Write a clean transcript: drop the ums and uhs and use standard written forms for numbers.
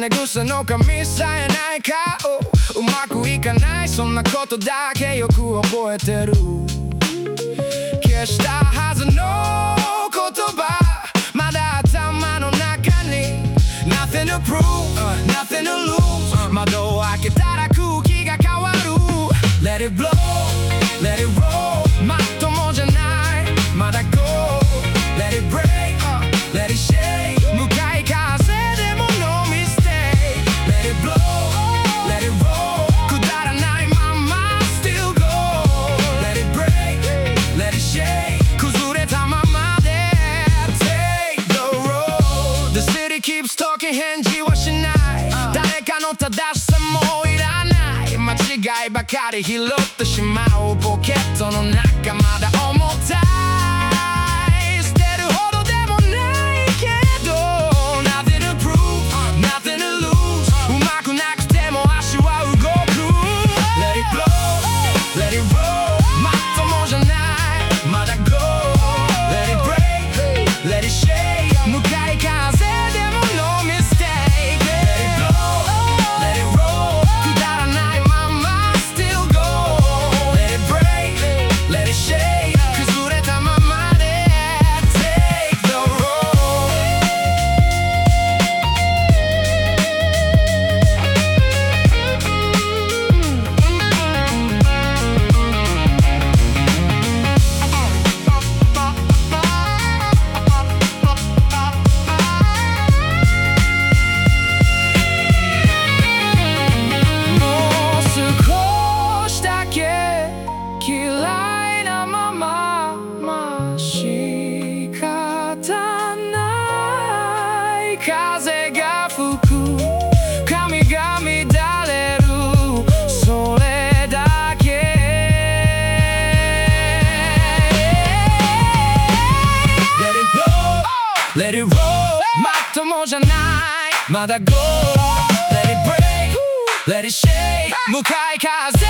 寝癖の髪さえない顔、うまくいかないそんなことだけよく覚えてる。消したはずの言葉まだ頭の中に Nothing to prove, nothing to lose 窓を開けたら空気が変わる Let it blow, let it roll まともじゃないまだ Go Let it break, let it shake 向かい風でも No mistake Let it blow, let it roll くだらないまま Still go Let it break, let it shake 崩れたままで Take the road The city keeps talking 返事はしない誰かの正しさもいらない間違いばかり拾ってしまうポケットの中まだ重たい捨てるほどでもないけど Nothing to prove, nothing to lose うまくなくても足は動く Let it blow, let it roll まともじゃないまだ Go Let it break, let it shake 向かい風でも No mistake Let it blow, let it roll くだらないまま Still go Let it break, let it shake 崩れたままで Take the roadもう少しだけ嫌いなまままあ仕方ない風が吹く髪が乱れるそれだけ Let it blow, let it roll まともじゃないまだ Go Let it break, let it shake 向かい風